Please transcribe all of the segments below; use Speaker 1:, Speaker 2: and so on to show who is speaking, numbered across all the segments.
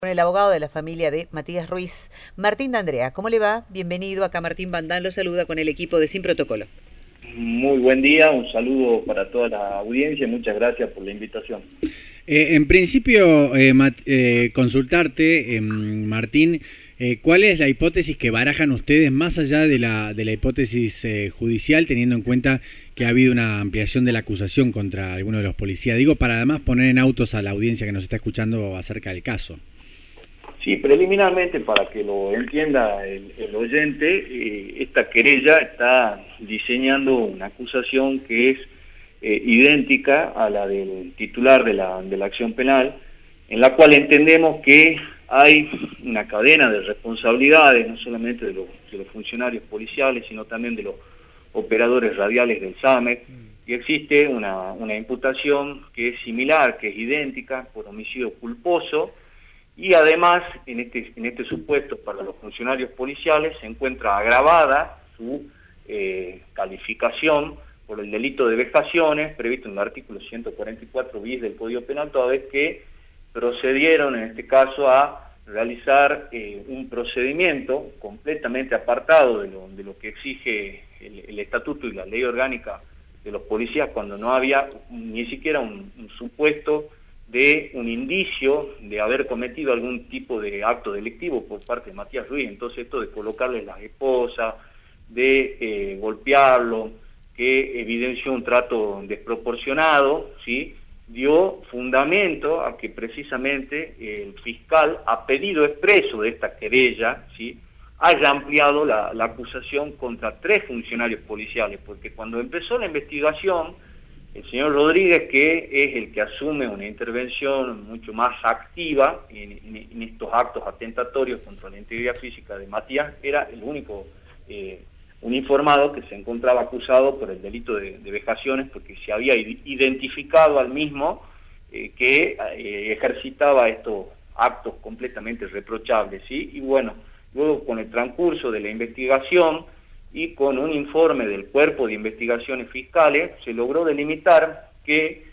Speaker 1: Con el abogado de la familia de Matías Ruiz, Martín D'Andrea. ¿Cómo le va? Bienvenido. Acá Martín Bandán lo saluda con el equipo de Sin Protocolo.
Speaker 2: Muy buen día, un saludo para toda la audiencia y muchas gracias por la invitación.
Speaker 3: En principio, consultarte, Martín, ¿cuál es la hipótesis que barajan ustedes más allá de la hipótesis judicial, teniendo en cuenta que ha habido una ampliación de la acusación contra alguno de los policías? Digo, para además poner en autos a la audiencia que nos está escuchando acerca del caso.
Speaker 2: Sí, preliminarmente, para que lo entienda el oyente, esta querella está diseñando una acusación que es idéntica a la del titular de la acción penal, en la cual entendemos que hay una cadena de responsabilidades, no solamente de los funcionarios policiales, sino también de los operadores radiales del SAMEC, y existe una imputación que es similar, que es idéntica, por homicidio culposo. Y además, en este supuesto para los funcionarios policiales se encuentra agravada su calificación por el delito de vejaciones previsto en el artículo 144 bis del Código Penal, toda vez que procedieron en este caso a realizar un procedimiento completamente apartado de lo que exige el estatuto y la ley orgánica de los policías, cuando no había ni siquiera un supuesto de un indicio de haber cometido algún tipo de acto delictivo por parte de Matías Ruiz. Entonces esto de colocarle las esposas, de golpearlo, que evidenció un trato desproporcionado, ¿sí?, dio fundamento a que precisamente el fiscal, a pedido expreso de esta querella, ¿sí?, haya ampliado la acusación contra 3 funcionarios policiales, porque cuando empezó la investigación, el señor Rodríguez, que es el que asume una intervención mucho más activa en estos actos atentatorios contra la integridad física de Matías, era el único uniformado que se encontraba acusado por el delito de vejaciones, porque se había identificado al mismo que ejercitaba estos actos completamente reprochables, ¿sí? Y bueno, luego con el transcurso de la investigación y con un informe del Cuerpo de Investigaciones Fiscales, se logró delimitar que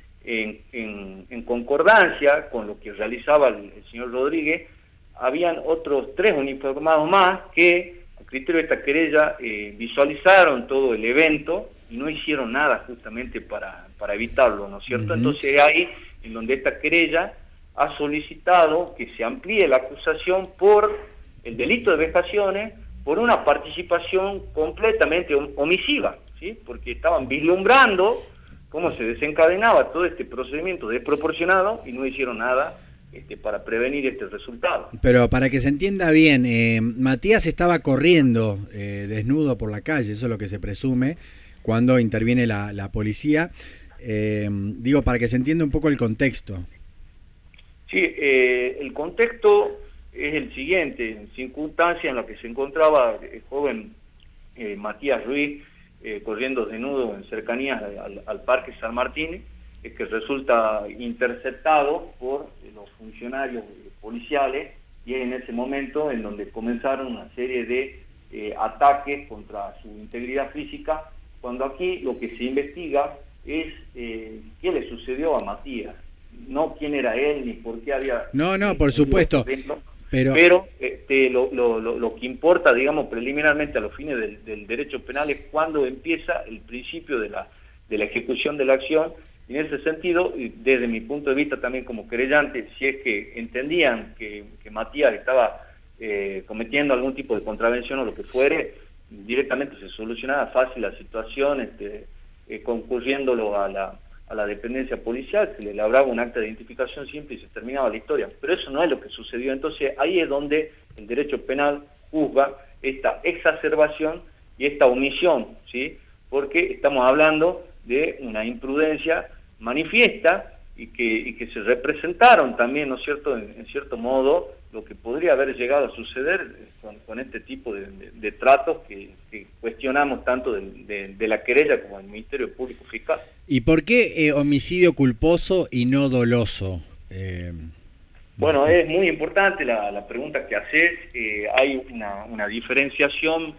Speaker 2: en concordancia con lo que realizaba el señor Rodríguez, habían otros 3 uniformados más que, a criterio de esta querella, visualizaron todo el evento y no hicieron nada justamente para evitarlo, ¿no es cierto? Entonces ahí en donde esta querella ha solicitado que se amplíe la acusación por el delito de vejaciones, por una participación completamente omisiva, ¿sí?, porque estaban vislumbrando cómo se desencadenaba todo este procedimiento desproporcionado y no hicieron nada para prevenir este resultado.
Speaker 3: Pero para que se entienda bien, Matías estaba corriendo desnudo por la calle, eso es lo que se presume, cuando interviene la policía. Digo, para que se entienda un poco el contexto.
Speaker 2: Sí, el contexto es el siguiente: en circunstancias en las que se encontraba el joven Matías Ruiz corriendo desnudo en cercanías al Parque San Martín, es que resulta interceptado por los funcionarios policiales, y es en ese momento en donde comenzaron una serie de ataques contra su integridad física, cuando aquí lo que se investiga es qué le sucedió a Matías, no quién era él ni por qué había...
Speaker 3: No, por supuesto. Pero
Speaker 2: lo que importa, digamos, preliminarmente a los fines del derecho penal es cuando empieza el principio de la ejecución de la acción. Y en ese sentido, desde mi punto de vista también como querellante, si es que entendían que Matías estaba cometiendo algún tipo de contravención o lo que fuere, directamente se solucionaba fácil la situación, concurriéndolo a la dependencia policial, se le labraba un acta de identificación simple y se terminaba la historia. Pero eso no es lo que sucedió. Entonces ahí es donde el derecho penal juzga esta exacerbación y esta omisión, ¿sí?, porque estamos hablando de una imprudencia manifiesta y que se representaron también, ¿no es cierto?, en cierto modo, lo que podría haber llegado a suceder con este tipo de tratos que cuestionamos tanto de la querella como del Ministerio Público Fiscal.
Speaker 3: ¿Y por qué homicidio culposo y no doloso?
Speaker 2: Bueno, es muy importante la pregunta que haces. Hay una diferenciación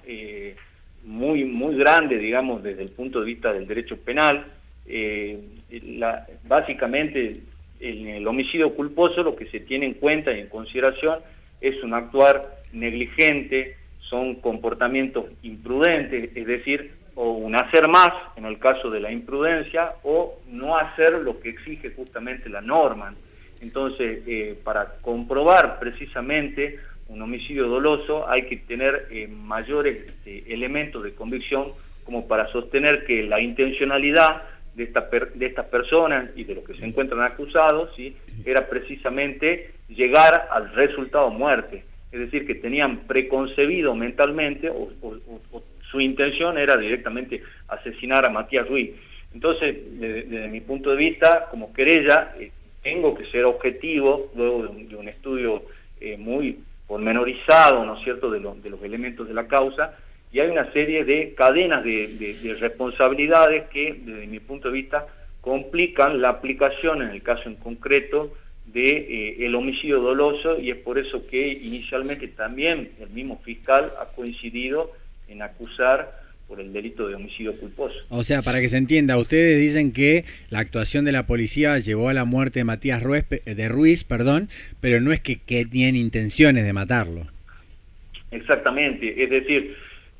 Speaker 2: muy grande, digamos, desde el punto de vista del derecho penal. Básicamente en el homicidio culposo lo que se tiene en cuenta y en consideración es un actuar negligente, son comportamientos imprudentes, es decir, o un hacer más en el caso de la imprudencia, o no hacer lo que exige justamente la norma. Entonces, para comprobar precisamente un homicidio doloso hay que tener mayores elementos de convicción como para sostener que la intencionalidad de estas personas y de los que se encuentran acusados, ¿sí?, era precisamente llegar al resultado muerte. Es decir, que tenían preconcebido mentalmente o su intención era directamente asesinar a Matías Ruiz. Entonces, desde mi punto de vista, como querella, tengo que ser objetivo, luego de un estudio muy pormenorizado, ¿no es cierto?, de los elementos de la causa, y hay una serie de cadenas de responsabilidades que, desde mi punto de vista, complican la aplicación, en el caso en concreto, de el homicidio doloso, y es por eso que inicialmente también el mismo fiscal ha coincidido en acusar por el delito de homicidio culposo.
Speaker 3: O sea, para que se entienda, ustedes dicen que la actuación de la policía llevó a la muerte de Matías Ruiz, pero no es que tienen intenciones de matarlo.
Speaker 2: Exactamente, es decir,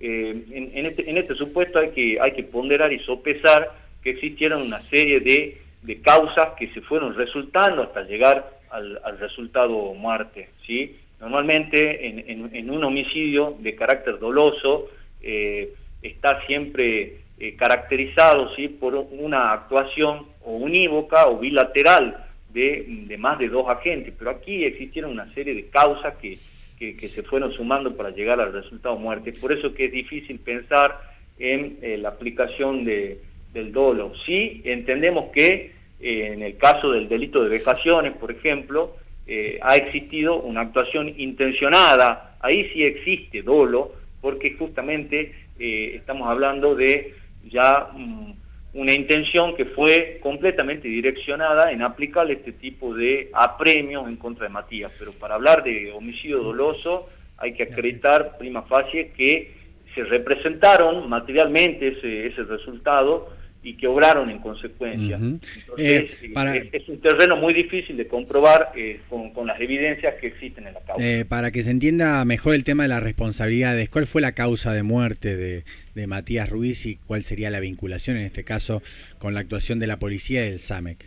Speaker 2: en este supuesto hay que ponderar y sopesar que existieron una serie de causas que se fueron resultando hasta llegar al resultado muerte, ¿sí? Normalmente en un homicidio de carácter doloso está siempre caracterizado, ¿sí?, por una actuación o unívoca o bilateral de más de dos agentes, pero aquí existieron una serie de causas que se fueron sumando para llegar al resultado muerte. Por eso que es difícil pensar en la aplicación del dolo. Sí entendemos que en el caso del delito de vejaciones, por ejemplo, ha existido una actuación intencionada, ahí sí existe dolo, porque justamente estamos hablando de ya una intención que fue completamente direccionada en aplicar este tipo de apremios en contra de Matías. Pero para hablar de homicidio doloso hay que acreditar prima facie que se representaron materialmente ese resultado y que obraron en consecuencia. Entonces, es un terreno muy difícil de comprobar con las evidencias que existen en la causa.
Speaker 3: Para que se entienda mejor el tema de las responsabilidades, ¿cuál fue la causa de muerte de Matías Ruiz y cuál sería la vinculación en este caso con la actuación de la policía y del SAMEC?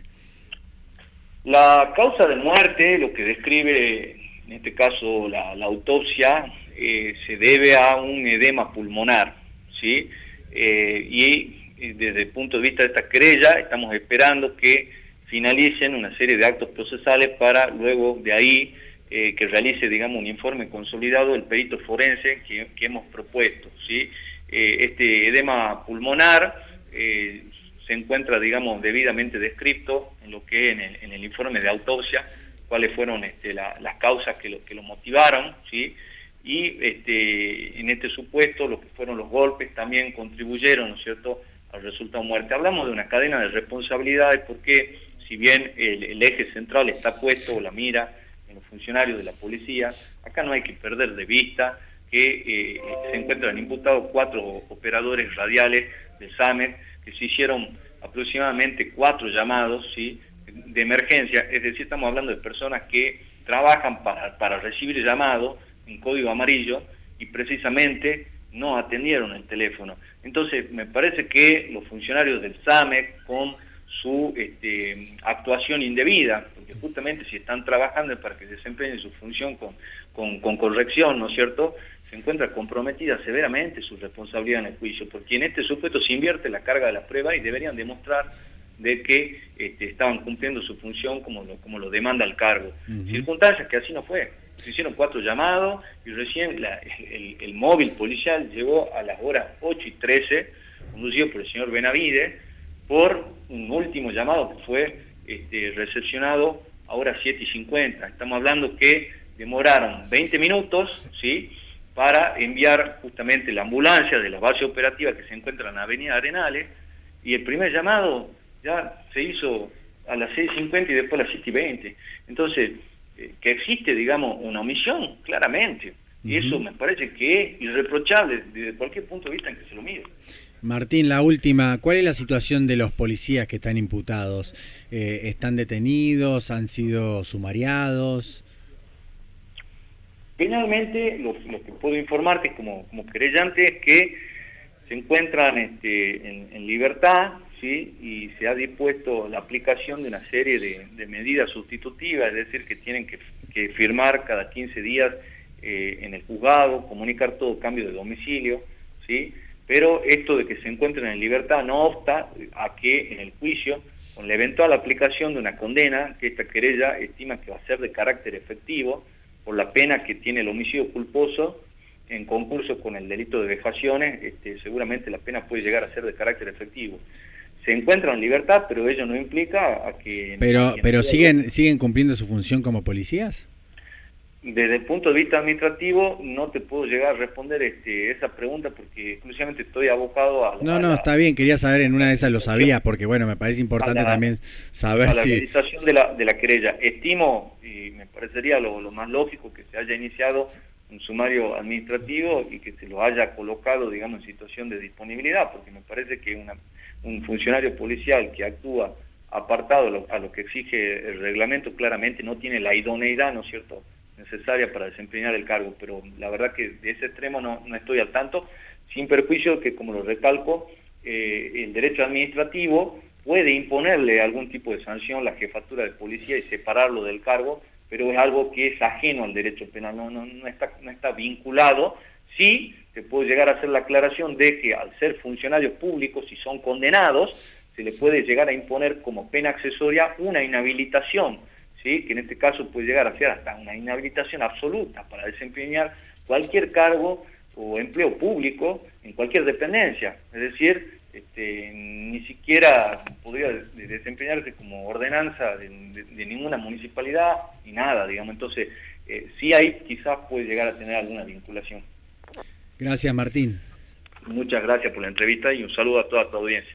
Speaker 2: La causa de muerte, lo que describe en este caso la autopsia, se debe a un edema pulmonar, ¿sí? Y desde el punto de vista de esta querella, estamos esperando que finalicen una serie de actos procesales para luego de ahí que realice, digamos, un informe consolidado el perito forense que hemos propuesto, ¿sí? Este edema pulmonar se encuentra, digamos, debidamente descrito en lo que en el informe de autopsia, cuáles fueron las causas que lo motivaron, ¿sí? Y en este supuesto, lo que fueron los golpes también contribuyeron, ¿no es cierto?, al resultado muerte. Hablamos de una cadena de responsabilidades porque, si bien el eje central está puesto, la mira, en los funcionarios de la policía, acá no hay que perder de vista que se encuentran imputados 4 operadores radiales del SAMEC, que se hicieron aproximadamente 4 llamados, ¿sí?, de emergencia, es decir, estamos hablando de personas que trabajan para recibir llamados en código amarillo y precisamente no atendieron el teléfono. Entonces, me parece que los funcionarios del SAMEC, con su actuación indebida, porque justamente si están trabajando para que desempeñen su función con corrección, ¿no es cierto?, se encuentra comprometida severamente su responsabilidad en el juicio, porque en este supuesto se invierte la carga de la prueba y deberían demostrar de que estaban cumpliendo su función como lo demanda el cargo. Circunstancias que así no fue. Se hicieron 4 llamados y recién el móvil policial llegó a las horas 8:13, conducido por el señor Benavides, por un último llamado que fue recepcionado a horas 7:50. Estamos hablando que demoraron 20 minutos, ¿sí?, para enviar justamente la ambulancia de la base operativa que se encuentra en la avenida Arenales, y el primer llamado ya se hizo a las 6:50 y después a las 7:20. Entonces, que existe, digamos, una omisión, claramente. Y eso me parece que es irreprochable desde cualquier punto de vista en que se lo mire.
Speaker 3: Martín, la última, ¿cuál es la situación de los policías que están imputados? ¿Están detenidos? ¿Han sido sumariados?
Speaker 2: Finalmente, lo que puedo informarte como querellante es que se encuentran en libertad, ¿sí? Y se ha dispuesto la aplicación de una serie de medidas sustitutivas, es decir, que tienen que firmar cada 15 días en el juzgado, comunicar todo cambio de domicilio, ¿sí? Pero esto de que se encuentren en libertad no obsta a que en el juicio, con la eventual aplicación de una condena, que esta querella estima que va a ser de carácter efectivo, por la pena que tiene el homicidio culposo, en concurso con el delito de vejaciones, seguramente la pena puede llegar a ser de carácter efectivo. Se encuentran en libertad, pero ello no implica a que...
Speaker 3: Pero siguen cumpliendo su función como policías.
Speaker 2: Desde el punto de vista administrativo no te puedo llegar a responder esa pregunta porque exclusivamente estoy abocado a...
Speaker 3: No, está bien, quería saber, en una de esas lo sabía, porque bueno, me parece importante también saber
Speaker 2: a la
Speaker 3: si...
Speaker 2: realización de la querella. Estimo, y me parecería lo más lógico, que se haya iniciado un sumario administrativo y que se lo haya colocado, digamos, en situación de disponibilidad, porque me parece que un funcionario policial que actúa apartado a lo que exige el reglamento claramente no tiene la idoneidad, ¿no es cierto?, necesaria para desempeñar el cargo, pero la verdad que de ese extremo no estoy al tanto, sin perjuicio que, como lo recalco, el derecho administrativo puede imponerle algún tipo de sanción a la jefatura de policía y separarlo del cargo, pero es algo que es ajeno al derecho penal, no está vinculado. Sí, te puedo llegar a hacer la aclaración de que al ser funcionarios públicos, si son condenados, se le puede llegar a imponer como pena accesoria una inhabilitación, ¿sí? Que en este caso puede llegar a ser hasta una inhabilitación absoluta para desempeñar cualquier cargo o empleo público en cualquier dependencia. Es decir, ni siquiera podría desempeñarse como ordenanza de ninguna municipalidad ni nada, digamos. Entonces, sí ahí quizás puede llegar a tener alguna vinculación.
Speaker 3: Gracias, Martín.
Speaker 2: Muchas gracias por la entrevista y un saludo a toda tu audiencia.